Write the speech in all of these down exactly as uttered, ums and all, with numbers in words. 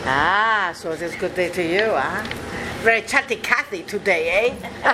Ah, so it's a good day to you, huh? Very chatty Cathy today, eh?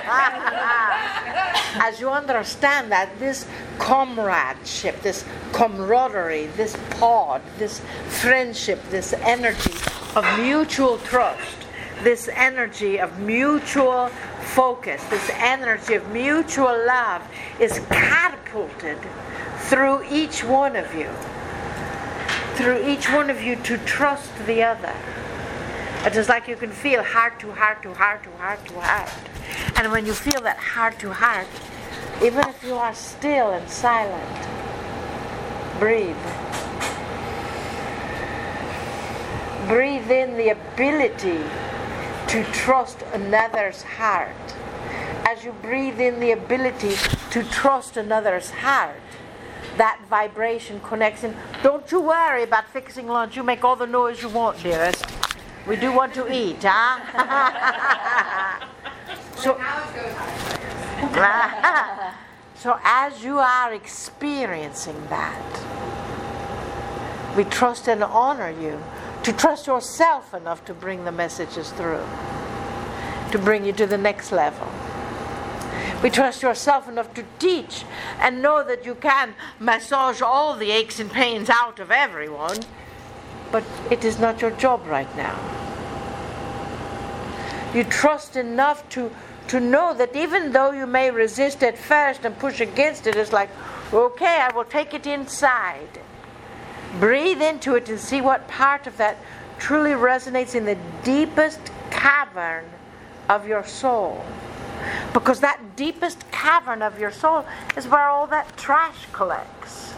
As you understand that this comradeship, this camaraderie, this pod, this friendship, this energy of mutual trust, this energy of mutual focus, this energy of mutual love is catapulted through each one of you. Through each one of you to trust the other. It is like you can feel heart to heart to heart to heart to heart. And when you feel that heart to heart, even if you are still and silent, breathe. Breathe in the ability to trust another's heart. As you breathe in the ability to trust another's heart, that vibration connects in. Don't you worry about fixing lunch. You make all the noise you want, dearest. We do want to eat, huh? so, so as you are experiencing that, we trust and honor you to trust yourself enough to bring the messages through, to bring you to the next level. We trust yourself enough to teach and know that you can massage all the aches and pains out of everyone, but it is not your job right now. You trust enough to, to know that even though you may resist at first and push against it, it's like, okay, I will take it inside. Breathe into it and see what part of that truly resonates in the deepest cavern of your soul. Because that deepest cavern of your soul is where all that trash collects.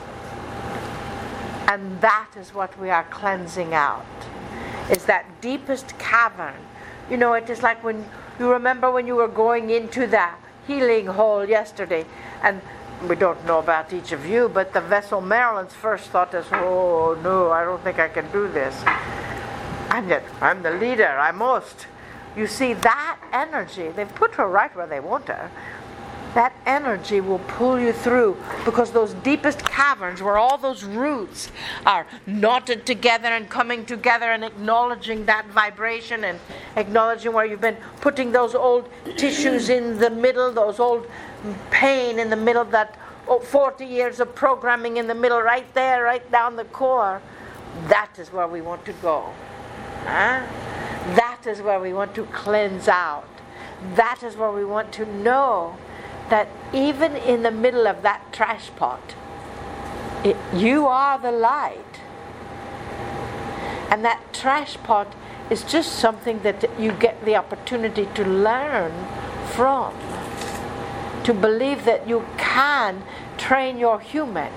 And that is what we are cleansing out. Is that deepest cavern. You know, it is like when you remember when you were going into the healing hole yesterday, and we don't know about each of you, but the vessel Marilyn's first thought is, oh no, I don't think I can do this. I'm yet, I'm the leader, I must. You see, that energy, they've put her right where they want her. That energy will pull you through, because those deepest caverns where all those roots are knotted together and coming together and acknowledging that vibration and acknowledging where you've been putting those old tissues in the middle, those old pain in the middle, that forty years of programming in the middle, right there, right down the core. That is where we want to go. Huh? That is where we want to cleanse out. That is where we want to know that even in the middle of that trash pot, it, you are the light. And that trash pot is just something that you get the opportunity to learn from. To believe that you can train your human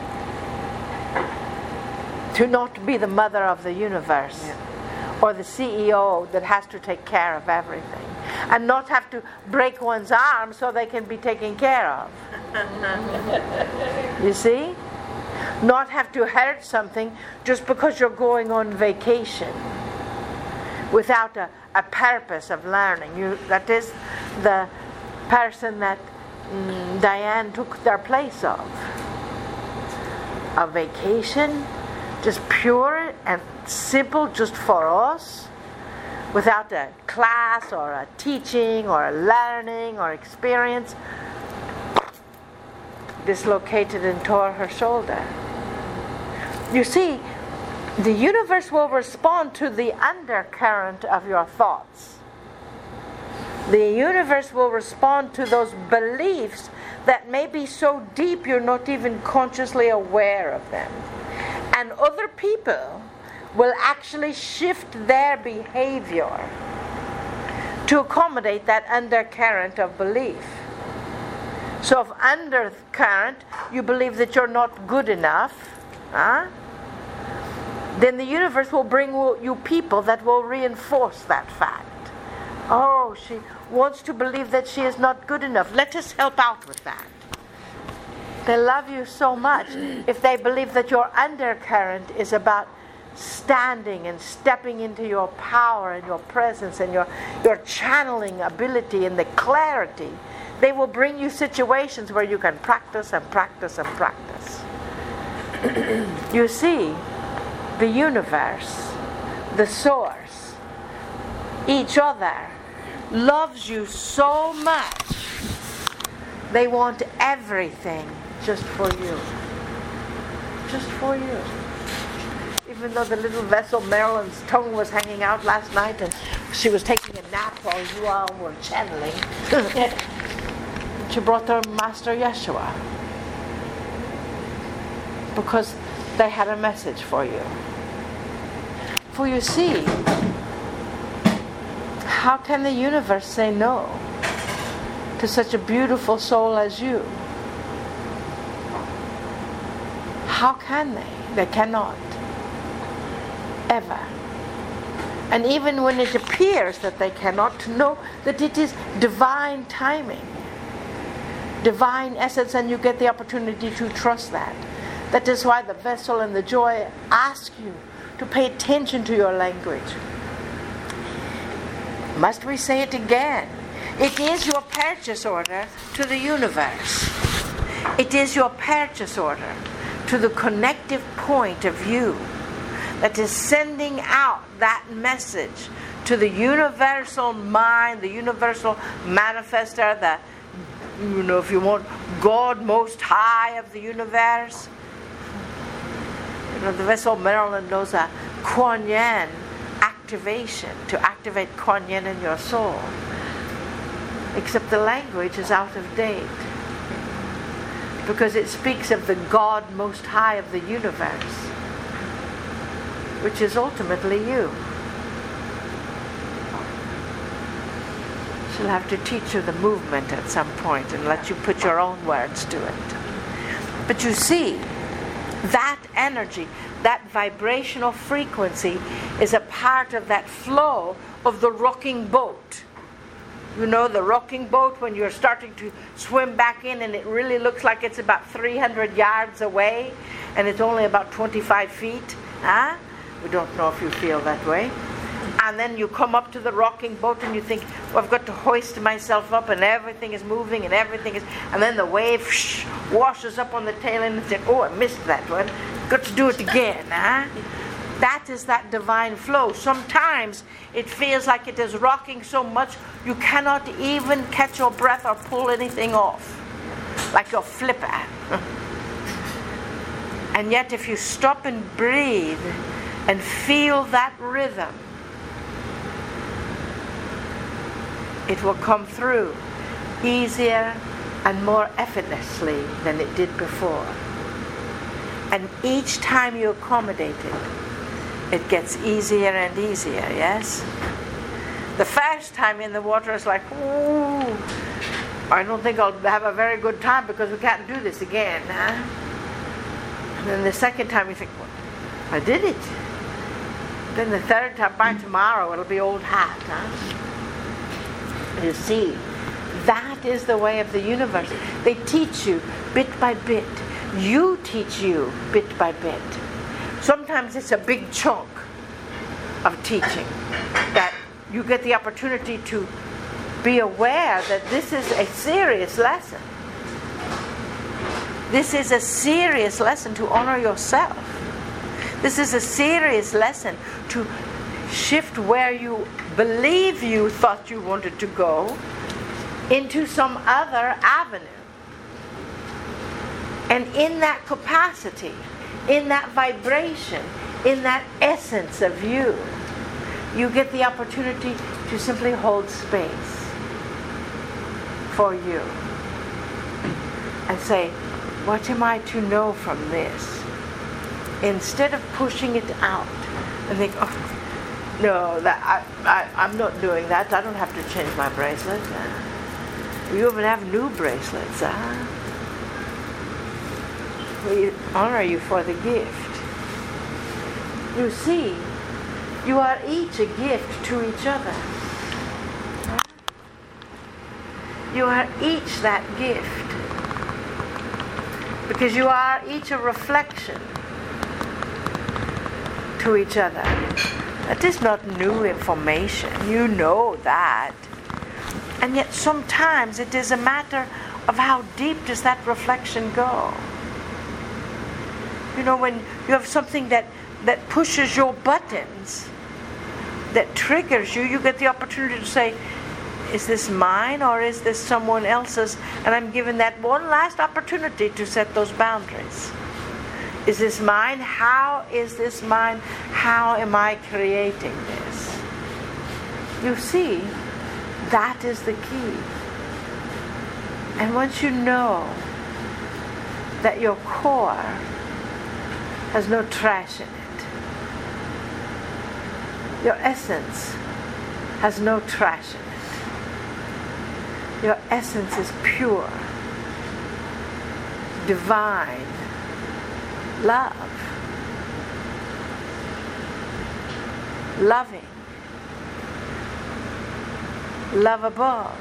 to not be the mother of the universe. Yeah. Or the C E O that has to take care of everything. And not have to break one's arm so they can be taken care of. You see? Not have to hurt something just because you're going on vacation without a, a purpose of learning. You, that is the person that mm, Diane took their place of. A vacation, just pure and simple, just for us, without a class or a teaching or a learning or experience. Dislocated and tore her shoulder. You see, the universe will respond to the undercurrent of your thoughts. The universe will respond to those beliefs that may be so deep you're not even consciously aware of them. And other people will actually shift their behavior to accommodate that undercurrent of belief. So if undercurrent, you believe that you're not good enough, huh? Then the universe will bring you people that will reinforce that fact. Oh, she wants to believe that she is not good enough. Let us help out with that. They love you so much if they believe that your undercurrent is about standing and stepping into your power and your presence and your, your channeling ability and the clarity. They will bring you situations where you can practice and practice and practice. You see, the universe the source, each other, loves you so much, they want everything just for you. Just for you. Even though the little vessel Marilyn's tongue was hanging out last night and she was taking a nap while you all were channeling, she brought their Master Yeshua because they had a message for you. For you see, how can the universe say no to such a beautiful soul as you? How can they? They cannot. Ever. And even when it appears that they cannot, to know that it is divine timing, divine essence, and you get the opportunity to trust that. That is why the vessel and the joy ask you to pay attention to your language. Must we say it again? It is your purchase order to the universe. It is your purchase order to the connective point of you that is sending out that message to the universal mind, the universal manifester, the, you know, if you want, God most high of the universe. You know, the vessel Marilyn knows a Kuan Yin activation, to activate Kuan Yin in your soul. Except the language is out of date. Because it speaks of the God most high of the universe, which is ultimately you. She'll have to teach you the movement at some point and let you put your own words to it. But you see, that energy, that vibrational frequency is a part of that flow of the rocking boat. You know, the rocking boat, when you're starting to swim back in and it really looks like it's about three hundred yards away and it's only about twenty-five feet. Huh? We don't know if you feel that way. And then you come up to the rocking boat and you think, well, I've got to hoist myself up and everything is moving and everything is... And then the wave whoosh, washes up on the tail end and says, oh, I missed that one. Got to do it again. Huh? That is that divine flow. Sometimes it feels like it is rocking so much you cannot even catch your breath or pull anything off. Like your flipper. And yet if you stop and breathe and feel that rhythm, it will come through easier and more effortlessly than it did before. And each time you accommodate it, it gets easier and easier, yes? The first time in the water is like, ooh, I don't think I'll have a very good time because we can't do this again, huh? And then the second time you think, well, I did it. Then the third time, by tomorrow, it'll be old hat, huh? You see, that is the way of the universe. They teach you bit by bit. You teach you bit by bit. Sometimes it's a big chunk of teaching that you get the opportunity to be aware that this is a serious lesson. This is a serious lesson to honor yourself. This is a serious lesson to shift where you believe you thought you wanted to go into some other avenue. And in that capacity, in that vibration, in that essence of you, you get the opportunity to simply hold space for you and say, what am I to know from this? Instead of pushing it out and think, oh, no, that I, I, I'm not doing that. I don't have to change my bracelet. Uh, you even have new bracelets. Uh. We honor you for the gift. You see, you are each a gift to each other. You are each that gift. Because you are each a reflection to each other. That is not new information. You know that. And yet sometimes it is a matter of how deep does that reflection go. You know, when you have something that, that pushes your buttons, that triggers you, you get the opportunity to say, is this mine or is this someone else's? And I'm given that one last opportunity to set those boundaries. Is this mine? How is this mine? How am I creating this? You see, that is the key. And once you know that your core has no trash in it, your essence has no trash in it, your essence is pure, divine, love, loving, lovable,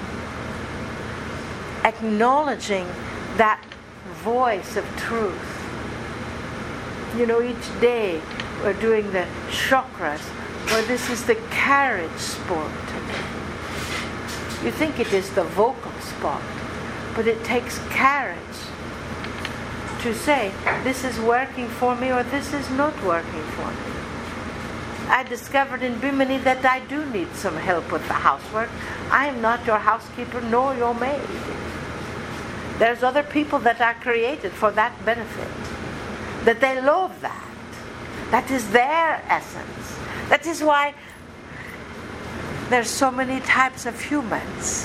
acknowledging that voice of truth. You know, each day we're doing the chakras, where this is the carriage sport. You think it is the vocal spot, but it takes courage to say, this is working for me or this is not working for me. I discovered in Bimini that I do need some help with the housework. I am not your housekeeper nor your maid. There's other people that are created for that benefit, that they love that. That is their essence. That is why there's so many types of humans.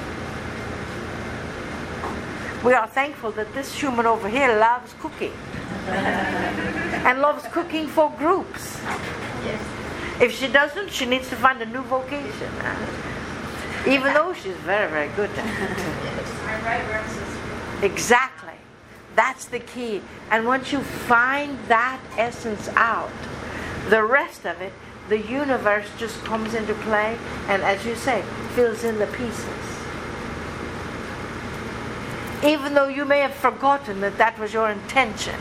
We are thankful that this human over here loves cooking and loves cooking for groups. Yes. If she doesn't, she needs to find a new vocation, even though she's very, very good at it. Yes. I write verses. Exactly. That's the key. And once you find that essence out, the rest of it, the universe just comes into play and, as you say, fills in the pieces. Even though you may have forgotten that that was your intention.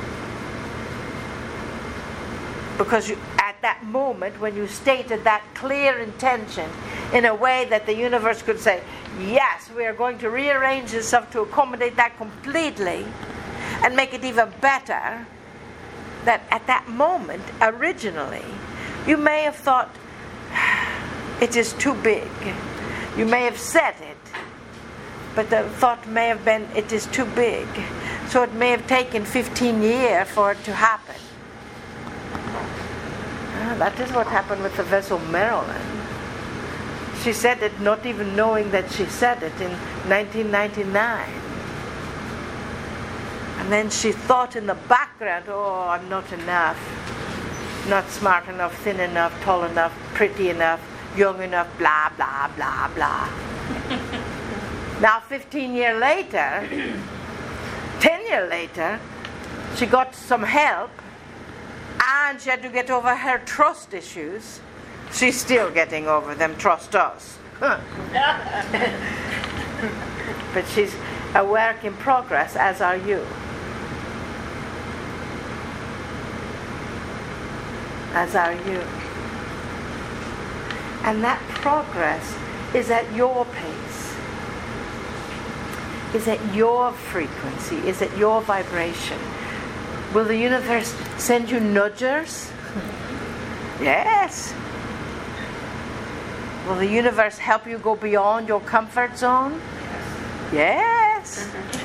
Because you, at that moment, when you stated that clear intention in a way that the universe could say, yes, we are going to rearrange this stuff to accommodate that completely and make it even better, that at that moment, originally, you may have thought, it is too big. You may have said it, but the thought may have been, it is too big. So it may have taken fifteen years for it to happen. Ah, that is what happened with the vessel Marilyn. She said it not even knowing that she said it in nineteen ninety-nine. And then she thought in the background, oh, I'm not enough. Not smart enough, thin enough, tall enough, pretty enough, young enough, blah, blah, blah, blah. Now, fifteen years later, ten years later, she got some help and she had to get over her trust issues. She's still getting over them, trust us. But she's a work in progress, as are you. As are you. And that progress is at your pace, is at your frequency, is at your vibration. Will the universe send you nudgers? Yes. Will the universe help you go beyond your comfort zone? Yes.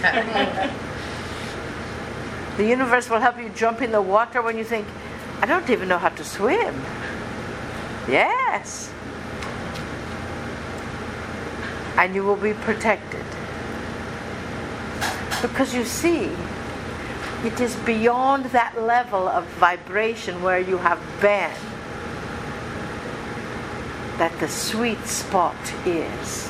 The universe will help you jump in the water when you think, I don't even know how to swim. Yes. And you will be protected. Because you see, it is beyond that level of vibration where you have been that the sweet spot is.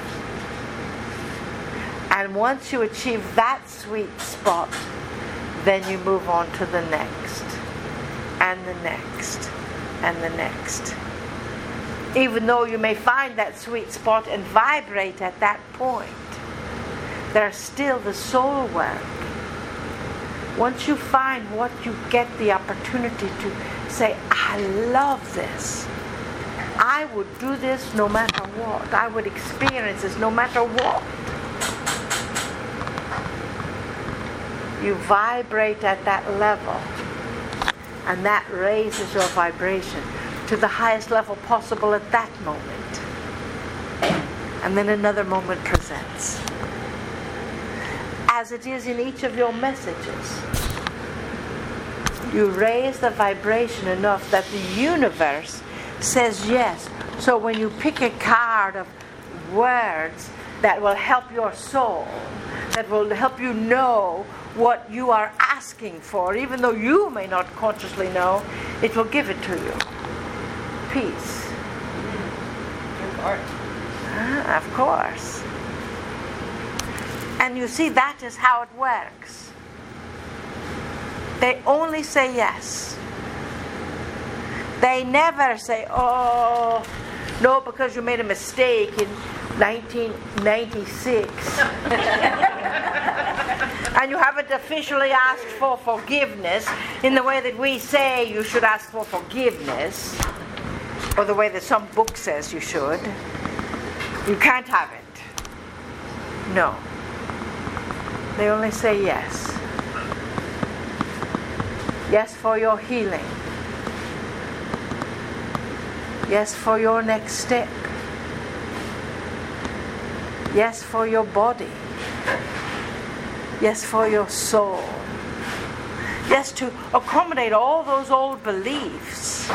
And once you achieve that sweet spot, then you move on to the next, and the next, and the next. Even though you may find that sweet spot and vibrate at that point, there's still the soul work. Once you find what you get the opportunity to say, I love this. I would do this no matter what. I would experience this no matter what. You vibrate at that level, and that raises your vibration. to the highest level possible at that moment. And then another moment presents. As it is in each of your messages, you raise the vibration enough that the universe says yes. So when you pick a card of words that will help your soul, that will help you know what you are asking for, even though you may not consciously know, it will give it to you. Peace. Ah, of course. And you see, that is how it works. They only say yes. They never say, oh, no, because you made a mistake in nineteen ninety-six. And you haven't officially asked for forgiveness in the way that we say you should ask for forgiveness, or the way that some book says you should. You can't have it. No. They only say yes. Yes for your healing. Yes for your next step. Yes for your body. Yes for your soul. Yes to accommodate all those old beliefs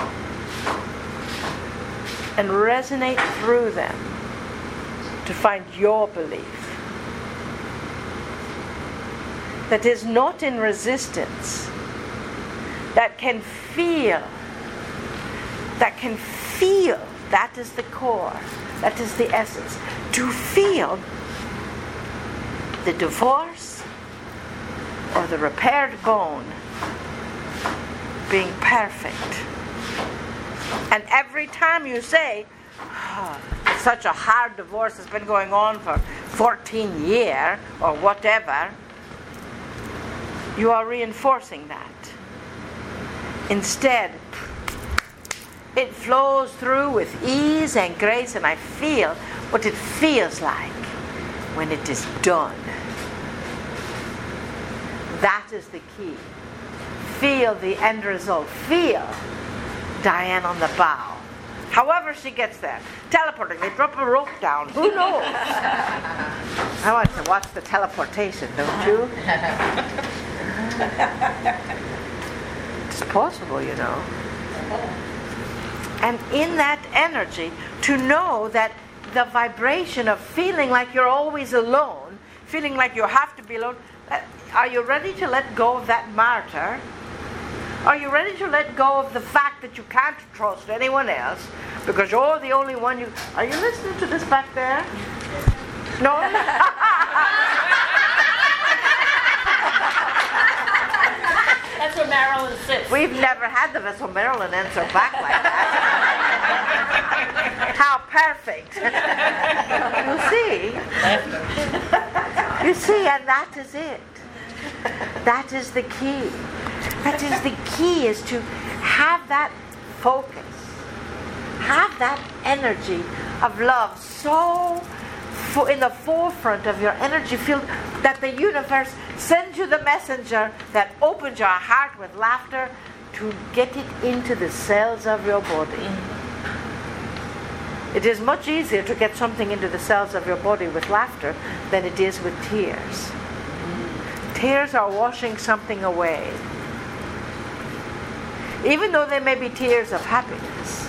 and resonate through them to find your belief that is not in resistance, that can feel, that can feel, that is the core, that is the essence, to feel the divorce or the repaired bone being perfect. And every time you say, oh, such a hard divorce has been going on for fourteen years or whatever, you are reinforcing that. Instead, it flows through with ease and grace, and I feel what it feels like when it is done. That is the key. Feel the end result. Feel Diane on the bow. However she gets there. Teleporting. They drop a rope down. Who knows? I want to watch the teleportation, don't you? It's possible, you know. And in that energy, to know that the vibration of feeling like you're always alone, feeling like you have to be alone, are you ready to let go of that martyr? Are you ready to let go of the fact that you can't trust anyone else because you're the only one you... Are you listening to this back there? No? That's where Marilyn sits. We've never had the vessel Marilyn answer back like that. How perfect. You see? You see, and that is it. That is the key. That is the key, is to have that focus. Have that energy of love so for in the forefront of your energy field that the universe sends you the messenger that opens your heart with laughter to get it into the cells of your body. It is much easier to get something into the cells of your body with laughter than it is with tears. Tears are washing something away. Even though they may be tears of happiness,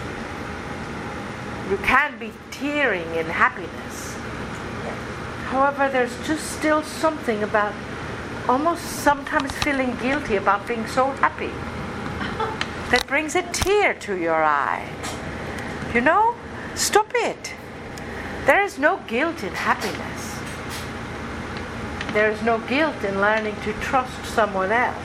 you can be tearing in happiness. However, there's just still something about almost sometimes feeling guilty about being so happy that brings a tear to your eye. You know? Stop it. There is no guilt in happiness. There is no guilt in learning to trust someone else.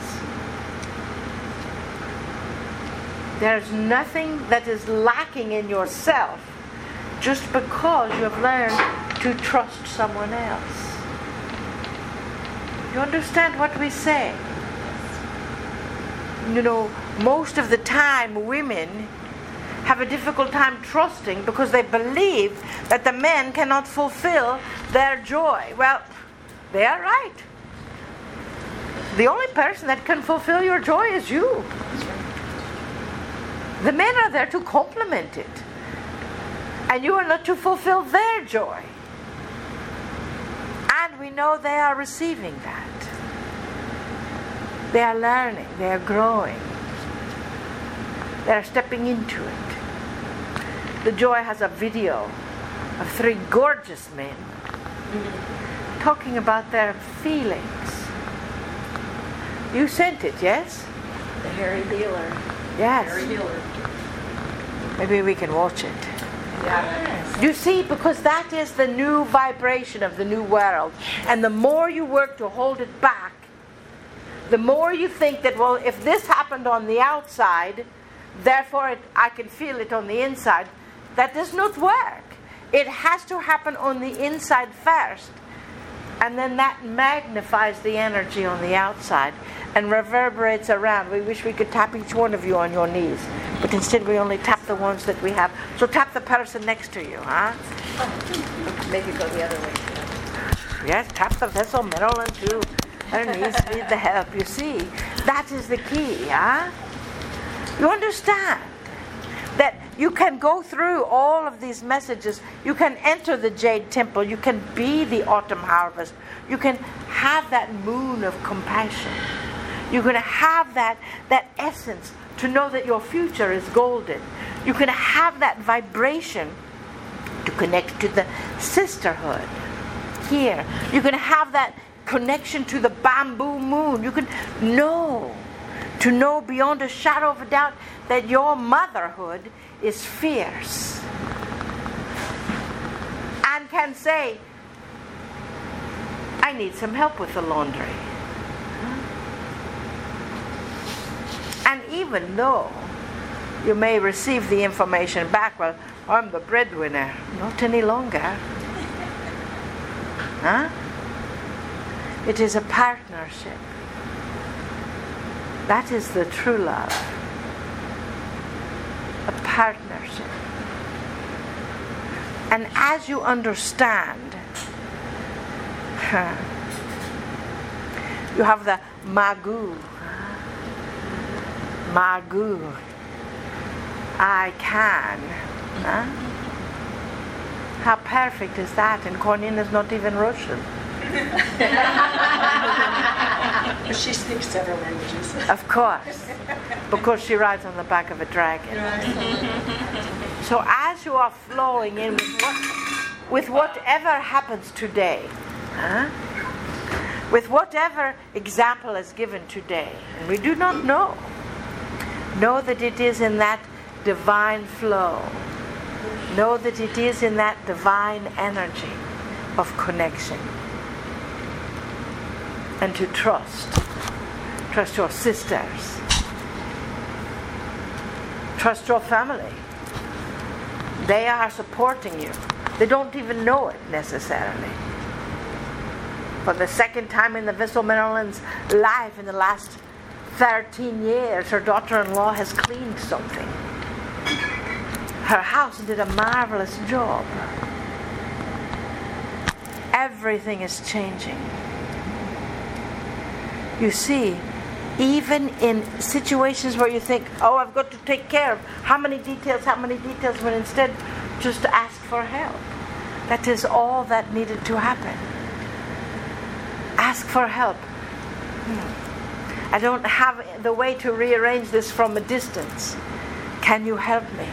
There's nothing that is lacking in yourself just because you have learned to trust someone else. You understand what we say? You know, most of the time women have a difficult time trusting because they believe that the men cannot fulfill their joy. Well, they are right. The only person that can fulfill your joy is you. The men are there to complement it. And you are not to fulfill their joy. And we know they are receiving that. They are learning. They are growing. They are stepping into it. The Joy has a video of three gorgeous men talking about their feelings. You sent it, yes? The Harry Dealer. Yes. Harry Dealer. Maybe we can watch it. Yes. You see, because that is the new vibration of the new world. And the more you work to hold it back, the more you think that, well, if this happened on the outside, therefore it, I can feel it on the inside. That does not work. It has to happen on the inside first. And then that magnifies the energy on the outside and reverberates around. We wish we could tap each one of you on your knees. But instead we only tap the ones that we have. So tap the person next to you, huh? Oh, maybe go the other way. Yes, tap the vessel Marilyn too. Her knees need the help. You see, that is the key, huh? You understand that you can go through all of these messages. You can enter the Jade Temple. You can be the autumn harvest. You can have that moon of compassion. You can have that, that essence to know that your future is golden. You can have that vibration to connect to the sisterhood here. You can have that connection to the bamboo moon. You can know, to know beyond a shadow of a doubt that your motherhood is fierce. And can say, I need some help with the laundry. And even though you may receive the information back, well, I'm the breadwinner. Not any longer. Huh? It is a partnership. That is the true love. A partnership. And as you understand, you have the Magu. Magu. I can. Huh? How perfect is that? And Cornyn is not even Russian. She speaks several languages. Of course. Because she rides on the back of a dragon. So as you are flowing in with, what, with whatever happens today, huh? With whatever example is given today, and we do not know, know that it is in that divine flow. Know that it is in that divine energy of connection. And to trust. Trust your sisters. Trust your family. They are supporting you. They don't even know it necessarily. For the second time in the Vessel Marilyn's life in the last thirteen years, her daughter-in-law has cleaned something. Her house did a marvelous job. Everything is changing. You see, even in situations where you think, oh, I've got to take care of how many details, how many details, but instead just ask for help. That is all that needed to happen. Ask for help. Hmm. I don't have the way to rearrange this from a distance. Can you help me?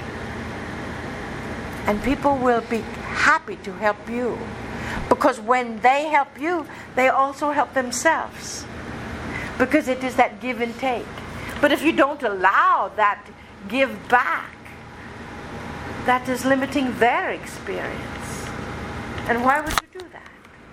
And people will be happy to help you. Because when they help you, they also help themselves. Because it is that give and take. But if you don't allow that give back, that is limiting their experience. And why would you do that?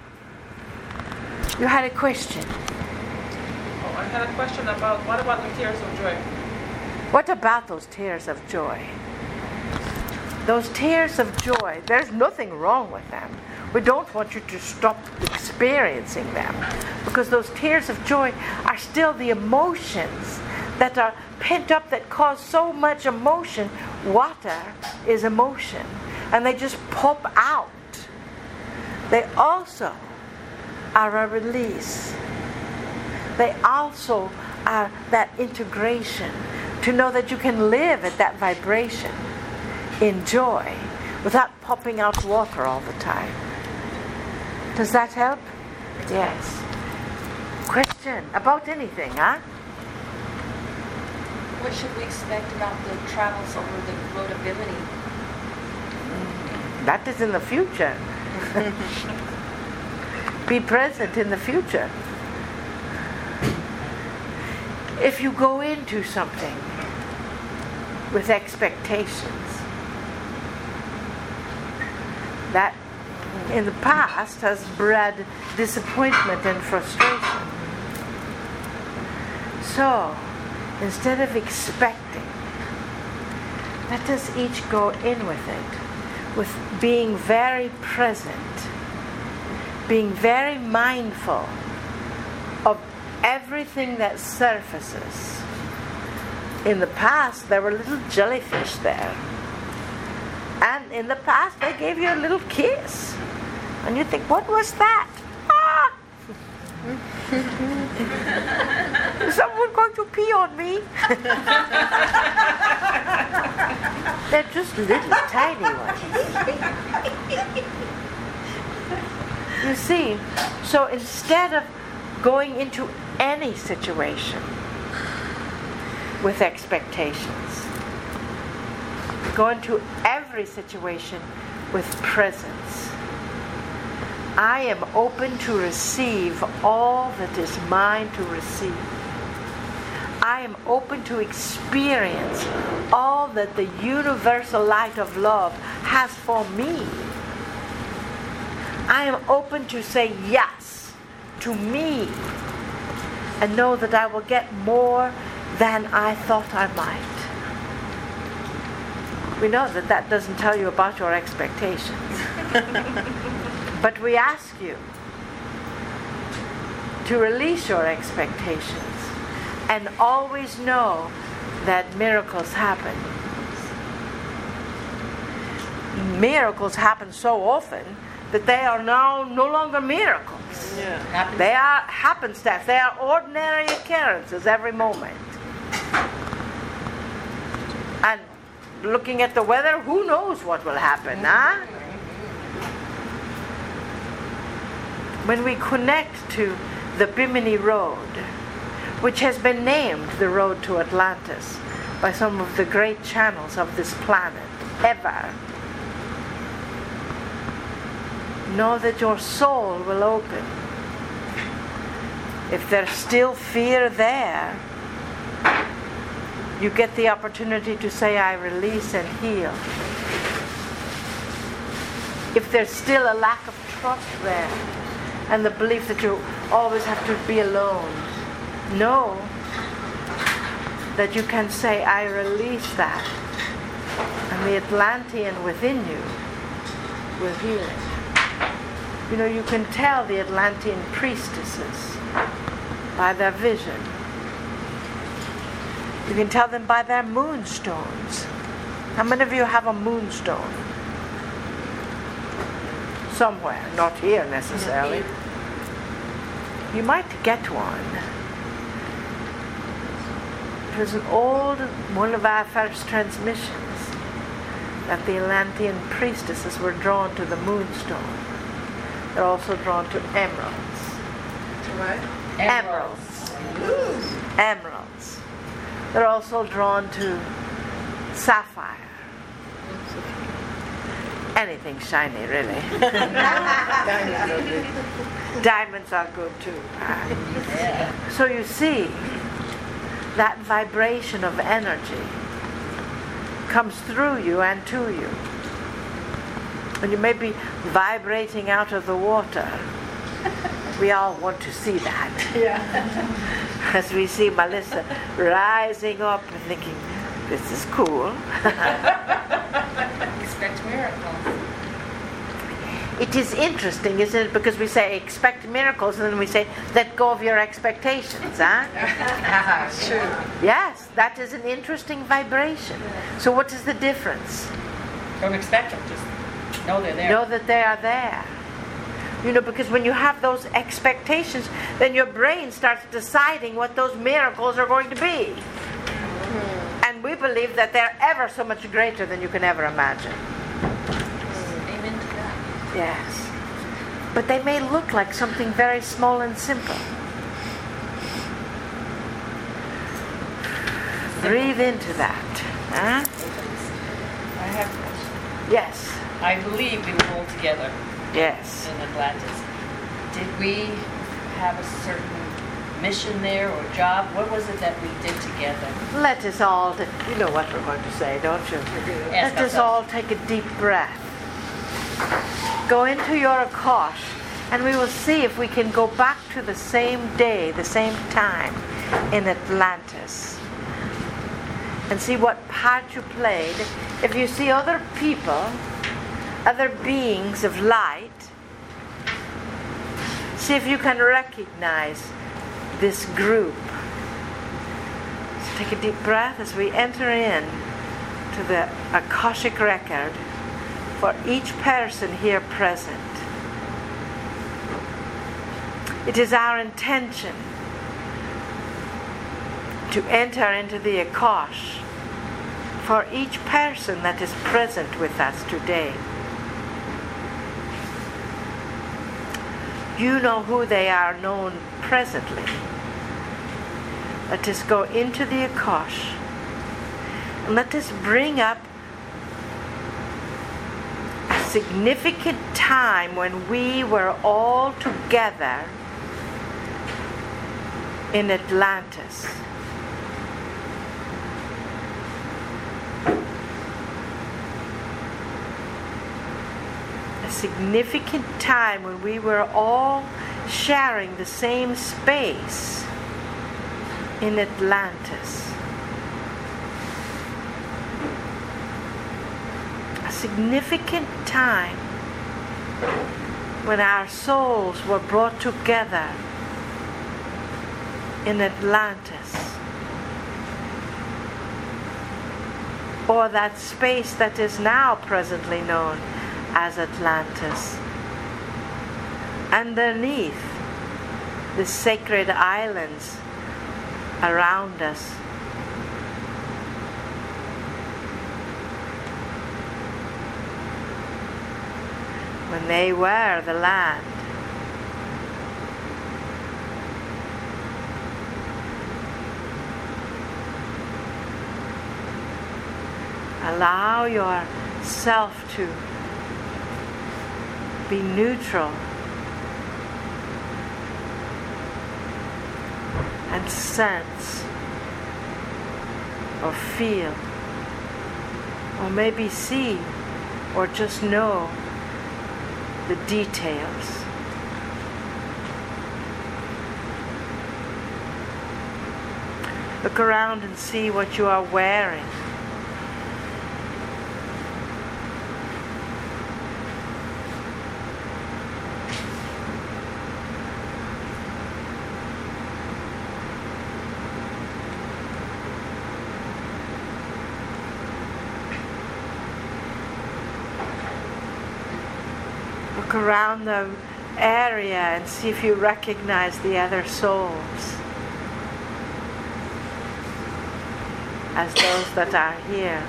You had a question. Oh, I had a question about, what about the tears of joy? What about those tears of joy? Those tears of joy, there's nothing wrong with them. We don't want you to stop experiencing them, because those tears of joy are still the emotions that are pent up, that cause so much emotion. Water is emotion, and they just pop out. They also are a release. They also are that integration. To know that you can live at that vibration in joy without popping out water all the time. Does that help? Yes. Question about anything, huh? What should we expect about the travels over the road of Bimini? That is in the future. Be present in the future. If you go into something with expectations, that in the past has bred disappointment and frustration. So, instead of expecting, let us each go in with it, with being very present, being very mindful of everything that surfaces. In the past, there were little jellyfish there. And in the past, they gave you a little kiss. And you think, what was that? Ah! Is someone going to pee on me? They're just little tiny ones. You see, so instead of going into any situation with expectations, go into every situation with presence. I am open to receive all that is mine to receive. I am open to experience all that the universal light of love has for me. I am open to say yes to me and know that I will get more than I thought I might. We know that that doesn't tell you about your expectations. But we ask you to release your expectations and always know that miracles happen. Miracles happen so often that they are now no longer miracles. Yeah. They are happenstance. They are ordinary occurrences every moment. And looking at the weather, who knows what will happen, huh? When we connect to the Bimini Road, which has been named the road to Atlantis by some of the great channels of this planet ever, know that your soul will open. If there's still fear there, you get the opportunity to say, I release and heal. If there's still a lack of trust there, and the belief that you always have to be alone, know that you can say, I release that. And the Atlantean within you will heal it. You know, you can tell the Atlantean priestesses by their vision. You can tell them by their moonstones. How many of you have a moonstone? Somewhere, not here necessarily. You might get one. It was an old, one of our first transmissions, that the Atlantean priestesses were drawn to the moonstone. They're also drawn to emeralds. To what? Emeralds. Emeralds. They're also drawn to sapphire. Anything shiny, really. Diamonds are good too. Yeah. So you see, that vibration of energy comes through you and to you. And you may be vibrating out of the water. We all want to see that. Yeah. As we see Melissa rising up and thinking, this is cool. Expect miracles. It is interesting, isn't it? Because we say expect miracles, and then we say let go of your expectations, huh? It's true. Yes, that is an interesting vibration. So what is the difference? Don't expect them, just know they're there. Know that they are there. You know, because when you have those expectations, then your brain starts deciding what those miracles are going to be. believe that they're ever so much greater than you can ever imagine. Amen to that. Yes. But they may look like something very small and simple. Breathe into that. Huh? I have a question. Yes. I believe we were all together Yes. in Atlantis. Did we have a certain mission there or job? What was it that we did together? Let us all, t- you know what we're going to say, don't you? Yes, Let us all take a deep breath. Go into your Akash, and we will see if we can go back to the same day, the same time in Atlantis, and see what part you played. If you see other people, other beings of light, see if you can recognize this group. So take a deep breath as we enter in to the Akashic record for each person here present. It is our intention to enter into the Akash for each person that is present with us today. You know who they are known presently. Let us go into the Akash and let us bring up a significant time when we were all together in Atlantis. A significant time when we were all sharing the same space in Atlantis. A significant time when our souls were brought together in Atlantis, or that space that is now presently known as Atlantis. Underneath the sacred islands around us. When they were the land. Allow yourself to be neutral and sense or feel or maybe see or just know the details. Look around and see what you are wearing. Look around the area and see if you recognize the other souls as those that are here.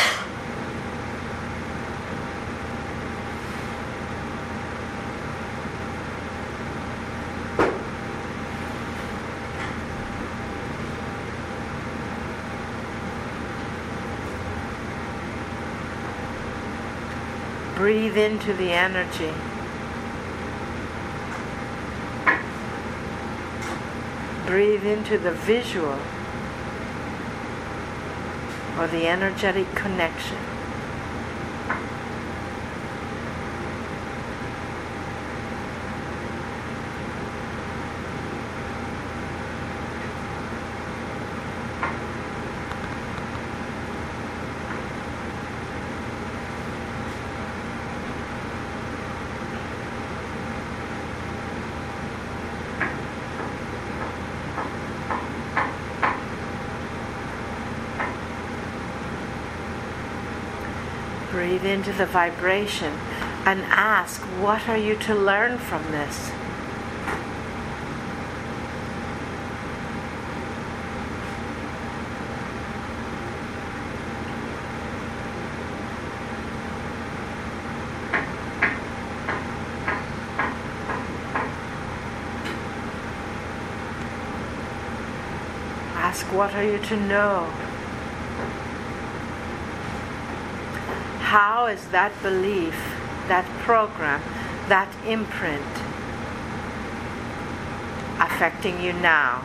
Breathe into the energy. Breathe into the visual or the energetic connection. Breathe into the vibration and ask, what are you to learn from this? ask, what are you to know? How is that belief, that program, that imprint affecting you now?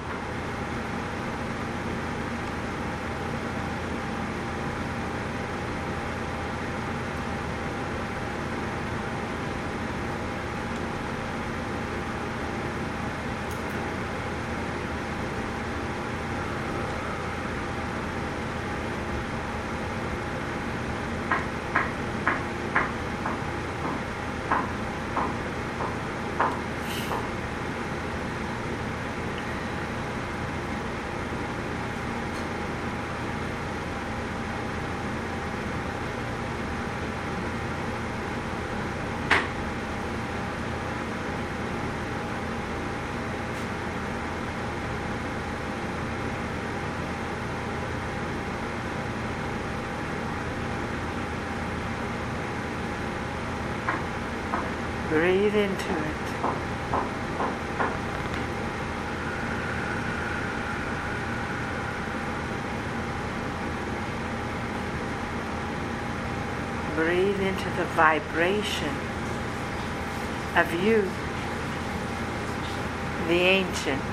Breathe into it. Breathe into the vibration of you, the ancient.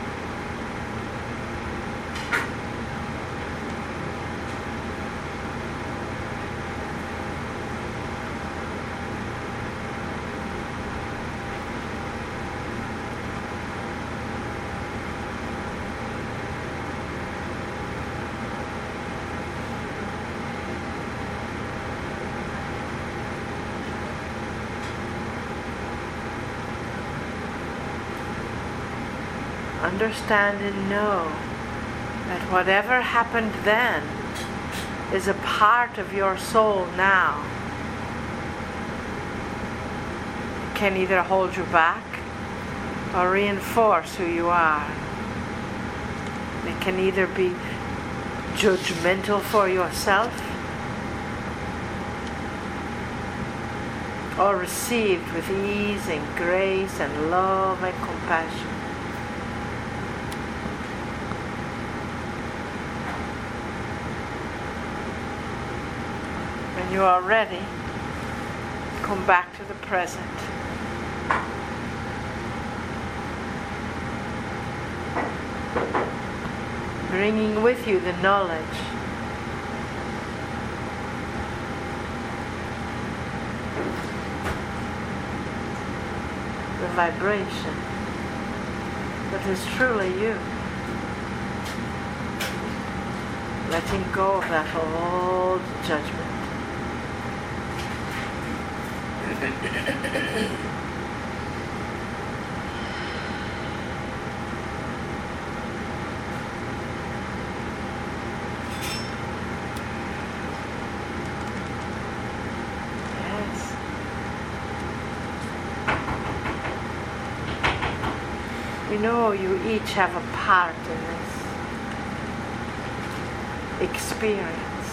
Understand and know that whatever happened then is a part of your soul now. It can either hold you back or reinforce who you are. It can either be judgmental for yourself or received with ease and grace and love and compassion. When you are ready, come back to the present. Bringing with you the knowledge, the vibration that is truly you. Letting go of that old judgment. Yes. We know you each have a part in this experience.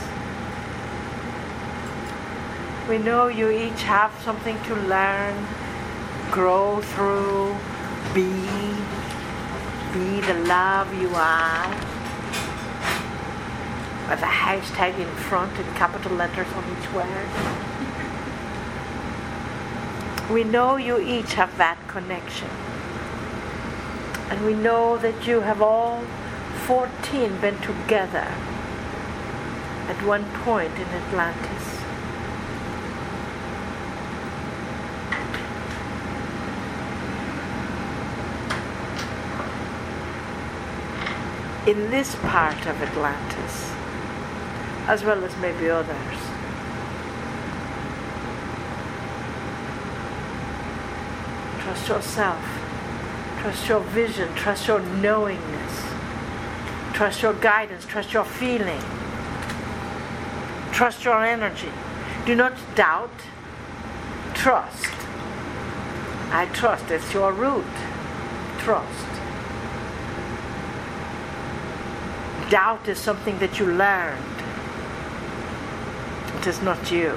We know you each have something to learn, grow through, be, be the love you are, with a hashtag in front in capital letters on each word. We know you each have that connection. And we know that you have all fourteen been together at one point in Atlantis. In this part of Atlantis, as well as maybe others. Trust yourself, trust your vision, trust your knowingness, trust your guidance, trust your feeling, trust your energy. Do not doubt, trust. I trust, it's your root, trust. Doubt is something that you learned. It is not you.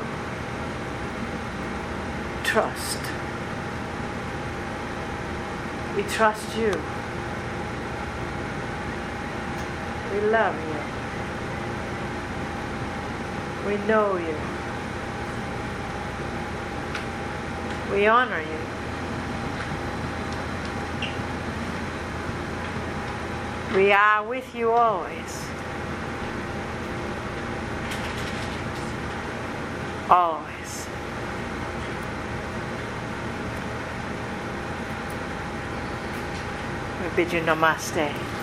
Trust. We trust you. We love you. We know you. We honor you. We are with you always. Always. We bid you namaste.